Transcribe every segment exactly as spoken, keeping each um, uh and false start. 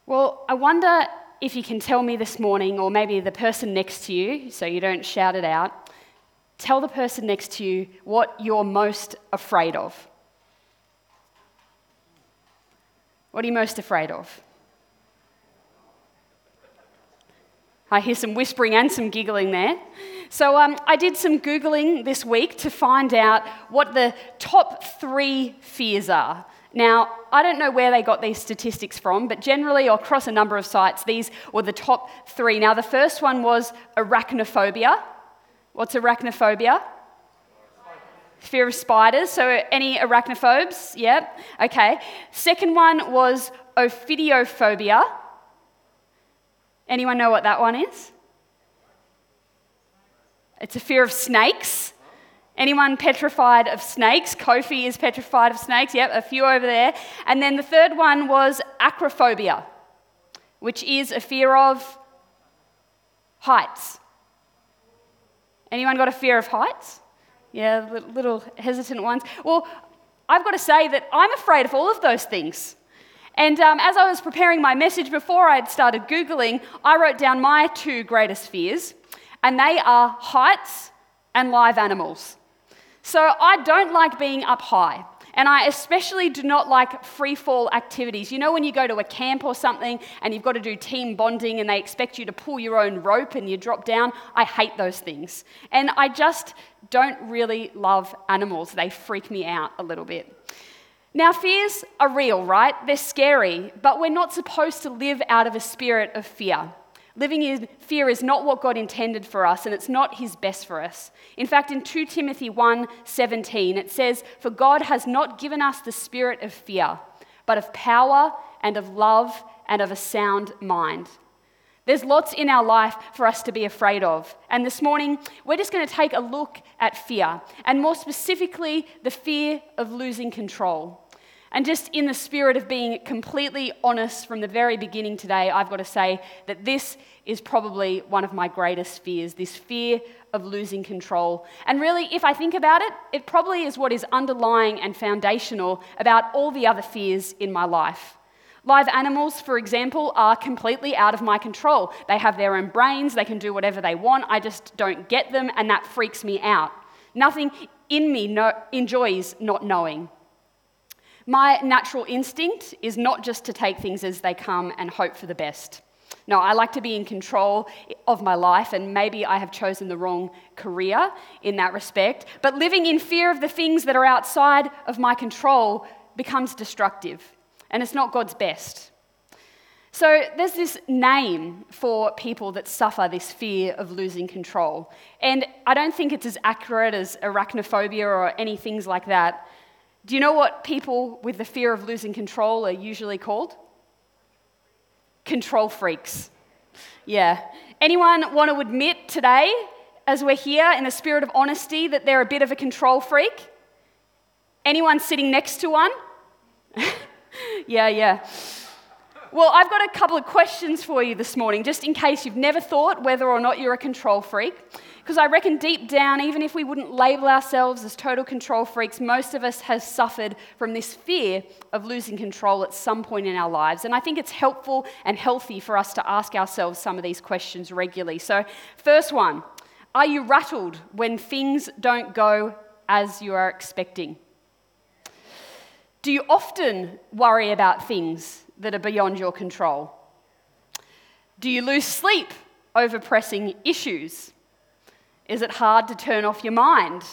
Well, I wonder if you can tell me this morning, or maybe the person next to you, so you don't shout it out, tell the person next to you what you're most afraid of. What are you most afraid of? I hear some whispering and some giggling there. So um, I did some Googling this week to find out what the top three fears are. Now, I don't know where they got these statistics from, but generally across a number of sites, these were the top three. Now, the first one was arachnophobia. What's arachnophobia? Fear of spiders. So any arachnophobes? Yep. Okay. Second one was ophidiophobia. Anyone know what that one is? It's a fear of snakes. Anyone petrified of snakes? Kofi is petrified of snakes. Yep, a few over there. And then the third one was acrophobia, which is a fear of heights. Anyone got a fear of heights? Yeah, little hesitant ones. Well, I've got to say that I'm afraid of all of those things. And um, as I was preparing my message before I'd started Googling, I wrote down my two greatest fears, and they are heights and live animals. So I don't like being up high, and I especially do not like free fall activities. You know when you go to a camp or something and you've got to do team bonding and they expect you to pull your own rope and you drop down? I hate those things. And I just don't really love animals. They freak me out a little bit. Now, fears are real, right? They're scary, but we're not supposed to live out of a spirit of fear. Living in fear is not what God intended for us, and it's not his best for us. In fact, in Second Timothy one seventeen, it says, "For God has not given us the spirit of fear, but of power and of love and of a sound mind." There's lots in our life for us to be afraid of. And this morning, we're just going to take a look at fear, and more specifically, the fear of losing control. And just in the spirit of being completely honest from the very beginning today, I've got to say that this is probably one of my greatest fears, this fear of losing control. And really, if I think about it, it probably is what is underlying and foundational about all the other fears in my life. Live animals, for example, are completely out of my control. They have their own brains, they can do whatever they want, I just don't get them, and that freaks me out. Nothing in me no- enjoys not knowing. My natural instinct is not just to take things as they come and hope for the best. No, I like to be in control of my life, and maybe I have chosen the wrong career in that respect, but living in fear of the things that are outside of my control becomes destructive, and it's not God's best. So there's this name for people that suffer this fear of losing control, and I don't think it's as accurate as arachnophobia or any things like that. Do you know what people with the fear of losing control are usually called? Control freaks. Yeah. Anyone want to admit today, as we're here in the spirit of honesty, that they're a bit of a control freak? Anyone sitting next to one? yeah, yeah. Well, I've got a couple of questions for you this morning, just in case you've never thought whether or not you're a control freak. Because I reckon deep down, even if we wouldn't label ourselves as total control freaks, most of us have suffered from this fear of losing control at some point in our lives. And I think it's helpful and healthy for us to ask ourselves some of these questions regularly. So, first one, are you rattled when things don't go as you are expecting? Do you often worry about things that are beyond your control? Do you lose sleep over pressing issues? Is it hard to turn off your mind?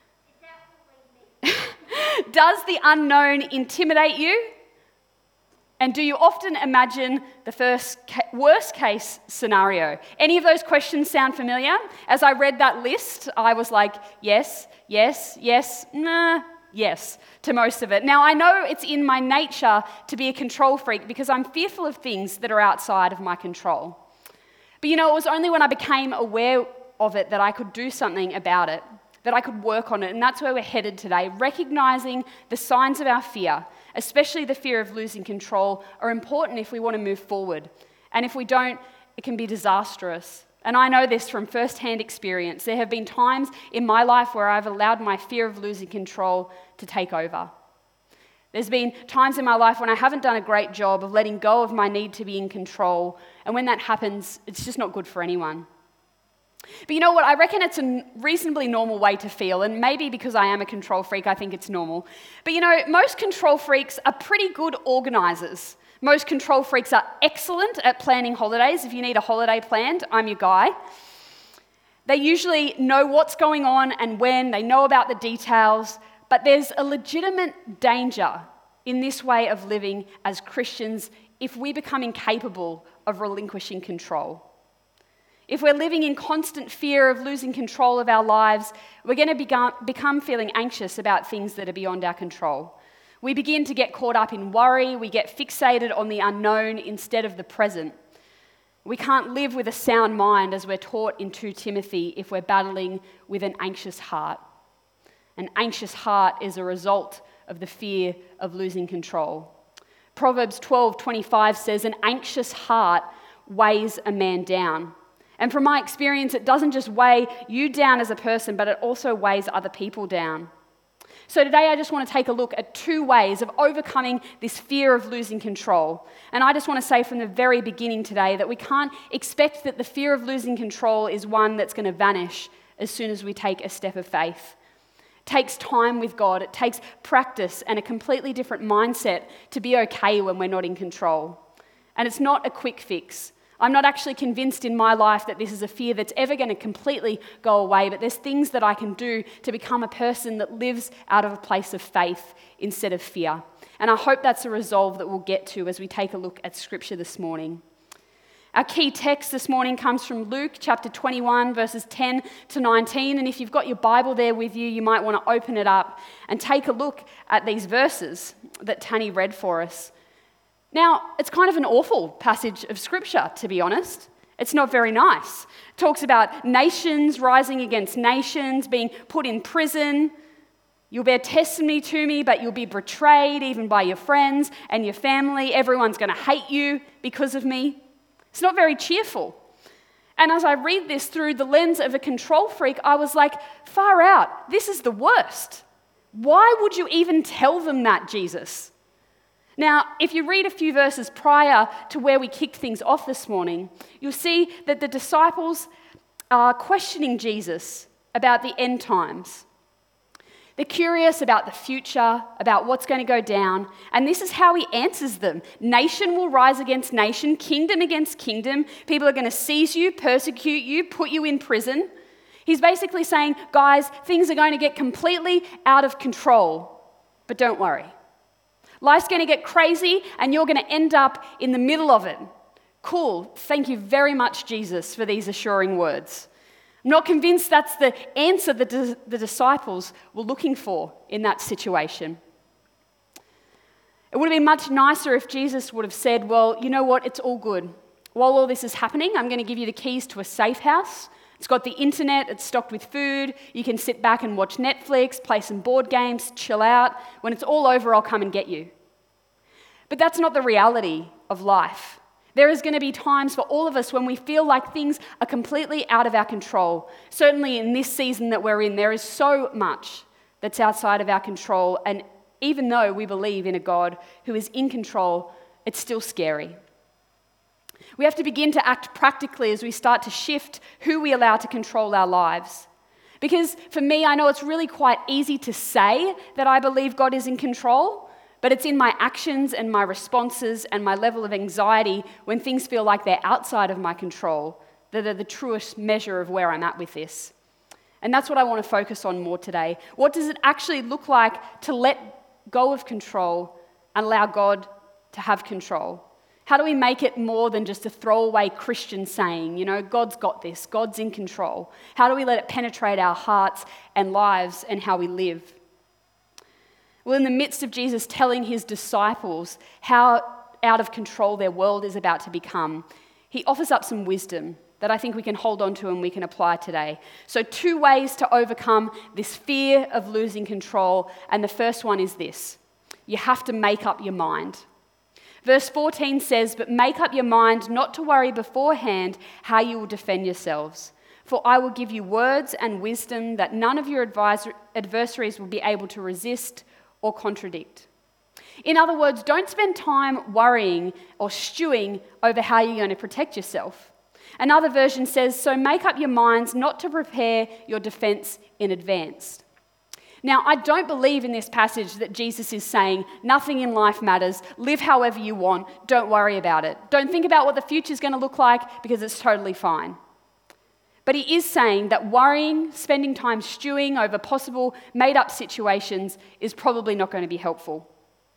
Does the unknown intimidate you? And do you often imagine the first ca- worst case scenario? Any of those questions sound familiar? As I read that list, I was like, yes, yes, yes, nah, yes, to most of it. Now, I know it's in my nature to be a control freak because I'm fearful of things that are outside of my control. But you know, it was only when I became aware of it that I could do something about it, that I could work on it, and that's where we're headed today. Recognizing the signs of our fear, especially the fear of losing control, are important if we want to move forward. And if we don't, it can be disastrous. And I know this from first-hand experience. There have been times in my life where I've allowed my fear of losing control to take over. There's been times in my life when I haven't done a great job of letting go of my need to be in control. And when that happens, it's just not good for anyone. But you know what? I reckon it's a reasonably normal way to feel. And maybe because I am a control freak, I think it's normal. But you know, most control freaks are pretty good organisers. Most control freaks are excellent at planning holidays. If you need a holiday planned, I'm your guy. They usually know what's going on and when. They know about the details. But there's a legitimate danger in this way of living as Christians if we become incapable of relinquishing control. If we're living in constant fear of losing control of our lives, we're going to become, become feeling anxious about things that are beyond our control. We begin to get caught up in worry. We get fixated on the unknown instead of the present. We can't live with a sound mind, as we're taught in Second Timothy, if we're battling with an anxious heart. An anxious heart is a result of the fear of losing control. Proverbs twelve twenty-five says, "An anxious heart weighs a man down." And from my experience, it doesn't just weigh you down as a person, but it also weighs other people down. So today I just want to take a look at two ways of overcoming this fear of losing control. And I just want to say from the very beginning today that we can't expect that the fear of losing control is one that's going to vanish as soon as we take a step of faith. It takes time with God. It takes practice and a completely different mindset to be okay when we're not in control. And it's not a quick fix. I'm not actually convinced in my life that this is a fear that's ever going to completely go away, but there's things that I can do to become a person that lives out of a place of faith instead of fear. And I hope that's a resolve that we'll get to as we take a look at Scripture this morning. Our key text this morning comes from Luke chapter twenty-one, verses ten to nineteen. And if you've got your Bible there with you, you might want to open it up and take a look at these verses that Tanny read for us. Now, it's kind of an awful passage of Scripture, to be honest. It's not very nice. It talks about nations rising against nations, being put in prison. You'll bear testimony to me, but you'll be betrayed even by your friends and your family. Everyone's going to hate you because of me. It's not very cheerful. And as I read this through the lens of a control freak, I was like, far out, this is the worst. Why would you even tell them that, Jesus? Now, if you read a few verses prior to where we kicked things off this morning, you'll see that the disciples are questioning Jesus about the end times. They're curious about the future, about what's going to go down, and this is how he answers them. Nation will rise against nation, kingdom against kingdom. People are going to seize you, persecute you, put you in prison. He's basically saying, guys, things are going to get completely out of control, but don't worry. Life's going to get crazy, and you're going to end up in the middle of it. Cool. Thank you very much, Jesus, for these assuring words. I'm not convinced that's the answer that the disciples were looking for in that situation. It would have been much nicer if Jesus would have said, well, you know what, it's all good. While all this is happening, I'm going to give you the keys to a safe house. It's got the internet, it's stocked with food. You can sit back and watch Netflix, play some board games, chill out. When it's all over, I'll come and get you. But that's not the reality of life. There is going to be times for all of us when we feel like things are completely out of our control. Certainly in this season that we're in, there is so much that's outside of our control. And even though we believe in a God who is in control, it's still scary. We have to begin to act practically as we start to shift who we allow to control our lives. Because for me, I know it's really quite easy to say that I believe God is in control, but it's in my actions and my responses and my level of anxiety when things feel like they're outside of my control that are the truest measure of where I'm at with this. And that's what I want to focus on more today. What does it actually look like to let go of control and allow God to have control? How do we make it more than just a throwaway Christian saying, you know, God's got this, God's in control? How do we let it penetrate our hearts and lives and how we live? Well, in the midst of Jesus telling his disciples how out of control their world is about to become, he offers up some wisdom that I think we can hold on to and we can apply today. So two ways to overcome this fear of losing control, and the first one is this. You have to make up your mind. Verse fourteen says, "But make up your mind not to worry beforehand how you will defend yourselves. For I will give you words and wisdom that none of your advisor- adversaries will be able to resist or contradict." In other words, don't spend time worrying or stewing over how you're going to protect yourself. Another version says, so make up your minds not to prepare your defense in advance. Now, I don't believe in this passage that Jesus is saying, nothing in life matters, live however you want, don't worry about it. Don't think about what the future is going to look like because it's totally fine. But he is saying that worrying, spending time stewing over possible made-up situations is probably not going to be helpful.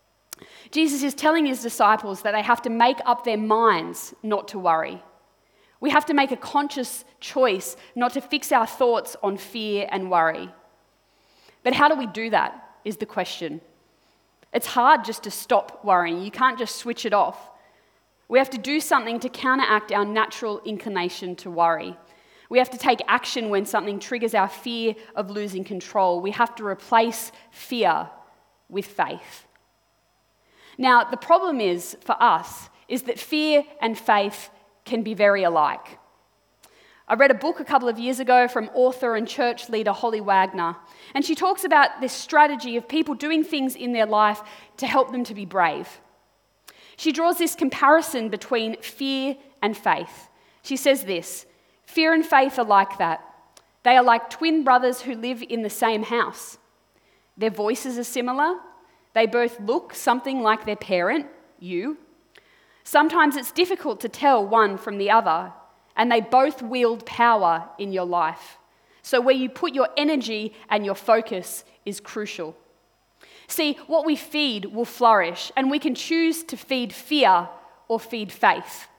Jesus is telling his disciples that they have to make up their minds not to worry. We have to make a conscious choice not to fix our thoughts on fear and worry. But how do we do that, is the question. It's hard just to stop worrying. You can't just switch it off. We have to do something to counteract our natural inclination to worry. We have to take action when something triggers our fear of losing control. We have to replace fear with faith. Now, the problem is, for us, is that fear and faith can be very alike. I read a book a couple of years ago from author and church leader Holly Wagner, and she talks about this strategy of people doing things in their life to help them to be brave. She draws this comparison between fear and faith. She says this, fear and faith are like that. They are like twin brothers who live in the same house. Their voices are similar. They both look something like their parent, you. Sometimes it's difficult to tell one from the other, and they both wield power in your life. So where you put your energy and your focus is crucial. See, what we feed will flourish, and we can choose to feed fear or feed faith.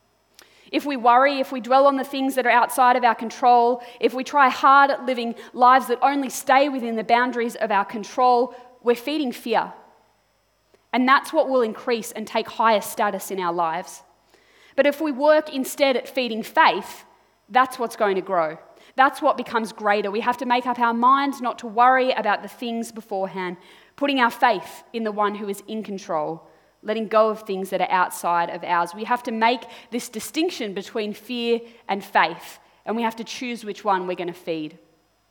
If we worry, if we dwell on the things that are outside of our control, if we try hard at living lives that only stay within the boundaries of our control, we're feeding fear. And that's what will increase and take higher status in our lives. But if we work instead at feeding faith, that's what's going to grow. That's what becomes greater. We have to make up our minds not to worry about the things beforehand, putting our faith in the one who is in control, letting go of things that are outside of ours. We have to make this distinction between fear and faith, and we have to choose which one we're going to feed.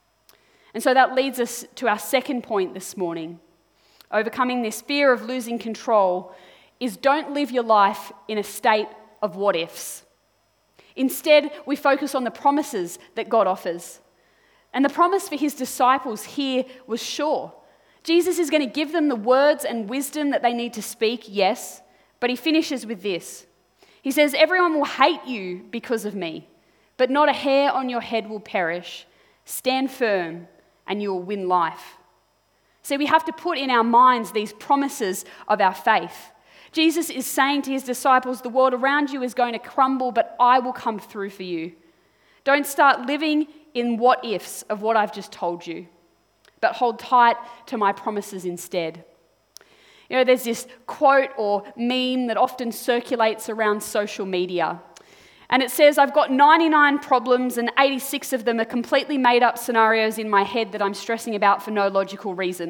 And so that leads us to our second point this morning. Overcoming this fear of losing control is don't live your life in a state of what ifs. Instead, we focus on the promises that God offers. And the promise for his disciples here was sure. Jesus is going to give them the words and wisdom that they need to speak, yes, but he finishes with this. He says, everyone will hate you because of me, but not a hair on your head will perish. Stand firm and you will win life. See, we have to put in our minds these promises of our faith. Jesus is saying to his disciples, the world around you is going to crumble, but I will come through for you. Don't start living in what ifs of what I've just told you, but hold tight to my promises instead. You know, there's this quote or meme that often circulates around social media. And it says, I've got ninety-nine problems and eighty-six of them are completely made up scenarios in my head that I'm stressing about for no logical reason.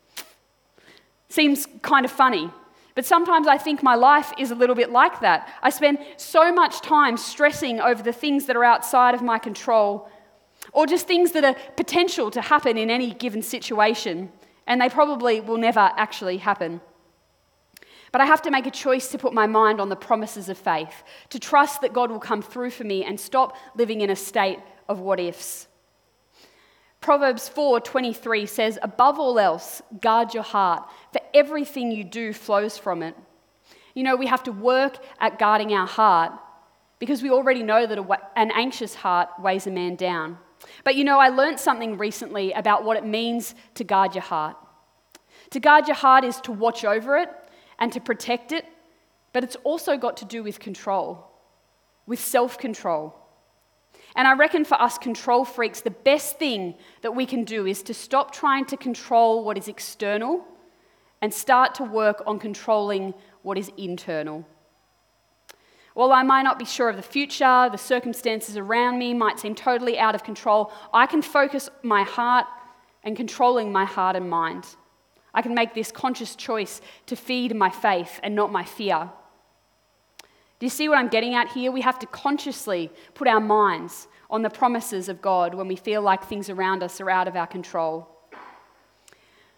Seems kind of funny. But sometimes I think my life is a little bit like that. I spend so much time stressing over the things that are outside of my control, or just things that are potential to happen in any given situation, and they probably will never actually happen. But I have to make a choice to put my mind on the promises of faith, to trust that God will come through for me and stop living in a state of what ifs. Proverbs four twenty-three says, above all else, guard your heart, for everything you do flows from it. You know, we have to work at guarding our heart because we already know that an anxious heart weighs a man down. But you know, I learned something recently about what it means to guard your heart. To guard your heart is to watch over it and to protect it, but it's also got to do with control, with self-control. And I reckon for us control freaks, the best thing that we can do is to stop trying to control what is external and start to work on controlling what is internal. While I might not be sure of the future, the circumstances around me might seem totally out of control, I can focus my heart and controlling my heart and mind. I can make this conscious choice to feed my faith and not my fear. Do you see what I'm getting at here? We have to consciously put our minds on the promises of God when we feel like things around us are out of our control.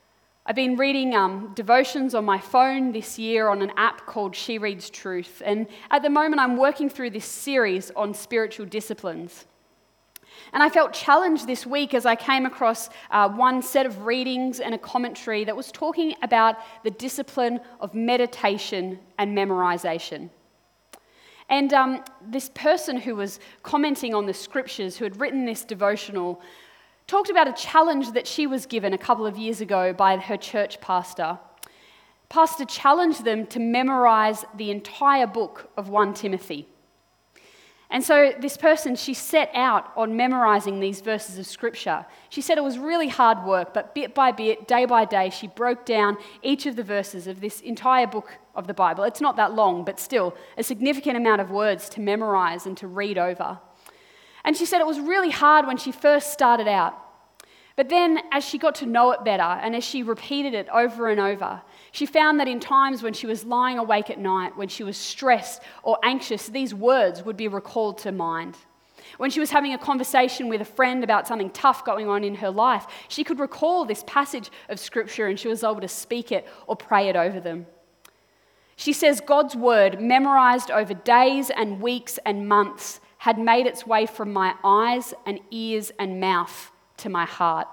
I've been reading um, devotions on my phone this year on an app called She Reads Truth, and at the moment I'm working through this series on spiritual disciplines. And I felt challenged this week as I came across uh, one set of readings and a commentary that was talking about the discipline of meditation and memorization. And um, this person who was commenting on the scriptures, who had written this devotional, talked about a challenge that she was given a couple of years ago by her church pastor. Pastor challenged them to memorize the entire book of First Timothy. And so this person, she set out on memorizing these verses of scripture. She said it was really hard work, but bit by bit, day by day, she broke down each of the verses of this entire book of the Bible. It's not that long, but still a significant amount of words to memorize and to read over. And she said it was really hard when she first started out. But then as she got to know it better and as she repeated it over and over, she found that in times when she was lying awake at night, when she was stressed or anxious, these words would be recalled to mind. When she was having a conversation with a friend about something tough going on in her life, she could recall this passage of scripture and she was able to speak it or pray it over them. She says God's word, memorized over days and weeks and months, had made its way from my eyes and ears and mouth to my heart.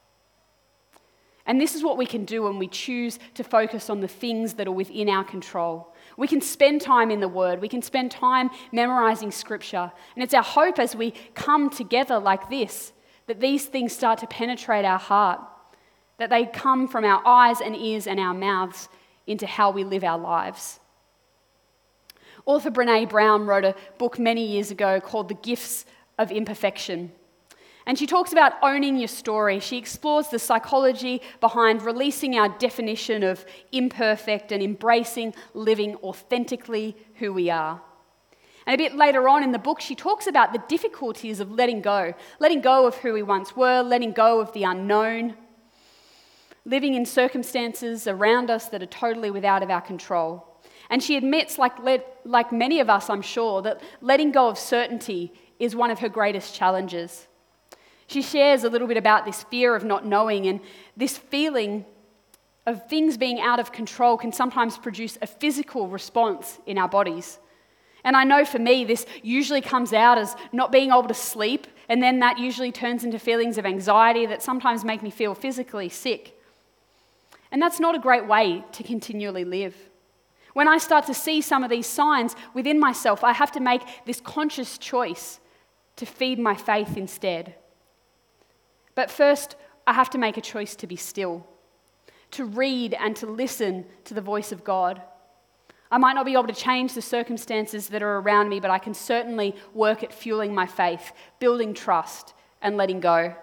And this is what we can do when we choose to focus on the things that are within our control. We can spend time in the Word. We can spend time memorizing Scripture. And it's our hope as we come together like this, that these things start to penetrate our heart, that they come from our eyes and ears and our mouths into how we live our lives. Author Brené Brown wrote a book many years ago called The Gifts of Imperfection. And she talks about owning your story. She explores the psychology behind releasing our definition of imperfect and embracing living authentically who we are. And a bit later on in the book, she talks about the difficulties of letting go, letting go of who we once were, letting go of the unknown, living in circumstances around us that are totally without of our control. And she admits, like, like many of us, I'm sure, that letting go of certainty is one of her greatest challenges. She shares a little bit about this fear of not knowing, and this feeling of things being out of control can sometimes produce a physical response in our bodies. And I know for me, this usually comes out as not being able to sleep, and then that usually turns into feelings of anxiety that sometimes make me feel physically sick. And that's not a great way to continually live. When I start to see some of these signs within myself, I have to make this conscious choice to feed my faith instead. But first, I have to make a choice to be still, to read and to listen to the voice of God. I might not be able to change the circumstances that are around me, but I can certainly work at fueling my faith, building trust, and letting go.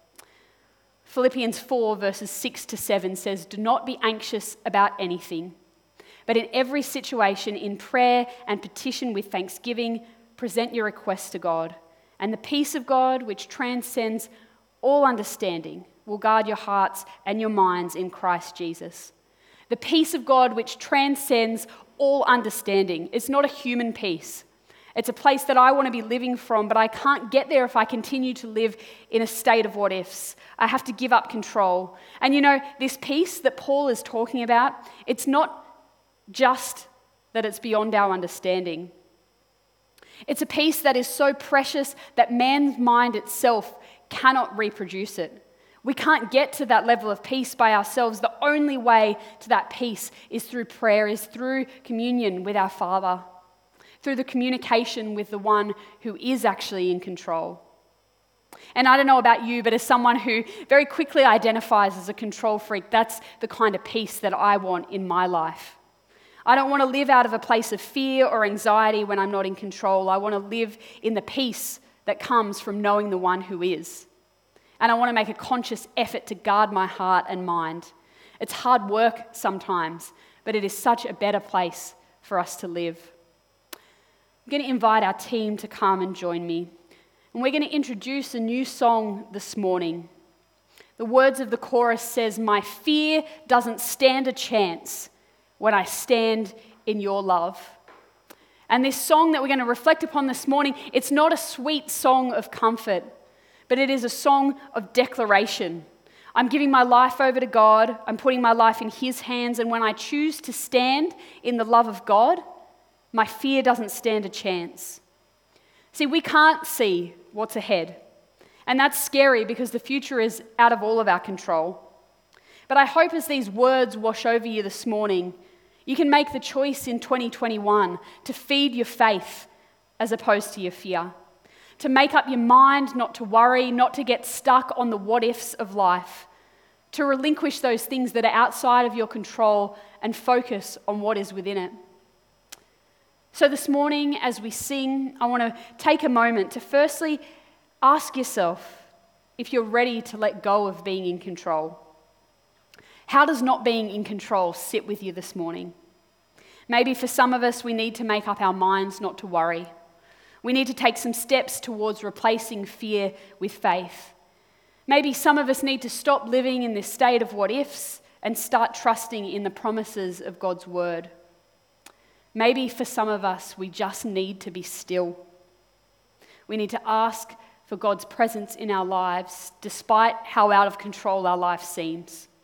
Philippians four, verses six to seven says, "Do not be anxious about anything, but in every situation, in prayer and petition with thanksgiving, present your requests to God. And the peace of God, which transcends all understanding, will guard your hearts and your minds in Christ Jesus." The peace of God, which transcends all understanding. It's not a human peace. It's a place that I want to be living from, but I can't get there if I continue to live in a state of what ifs. I have to give up control. And you know, this peace that Paul is talking about, it's not just that it's beyond our understanding. It's a peace that is so precious that man's mind itself cannot reproduce it. We can't get to that level of peace by ourselves. The only way to that peace is through prayer, is through communion with our Father, through the communication with the one who is actually in control. And I don't know about you, but as someone who very quickly identifies as a control freak, that's the kind of peace that I want in my life. I don't want to live out of a place of fear or anxiety when I'm not in control. I want to live in the peace that comes from knowing the one who is. And I want to make a conscious effort to guard my heart and mind. It's hard work sometimes, but it is such a better place for us to live. I'm going to invite our team to come and join me. And we're going to introduce a new song this morning. The words of the chorus says, "My fear doesn't stand a chance when I stand in your love." And this song that we're going to reflect upon this morning, it's not a sweet song of comfort, but it is a song of declaration. I'm giving my life over to God. I'm putting my life in His hands. And when I choose to stand in the love of God, my fear doesn't stand a chance. See, we can't see what's ahead. And that's scary because the future is out of all of our control. But I hope as these words wash over you this morning, you can make the choice in twenty twenty-one to feed your faith as opposed to your fear. To make up your mind not to worry, not to get stuck on the what ifs of life. To relinquish those things that are outside of your control and focus on what is within it. So this morning, as we sing, I want to take a moment to firstly ask yourself if you're ready to let go of being in control. How does not being in control sit with you this morning? Maybe for some of us, we need to make up our minds not to worry. We need to take some steps towards replacing fear with faith. Maybe some of us need to stop living in this state of what ifs and start trusting in the promises of God's word. Maybe for some of us, we just need to be still. We need to ask for God's presence in our lives, despite how out of control our life seems.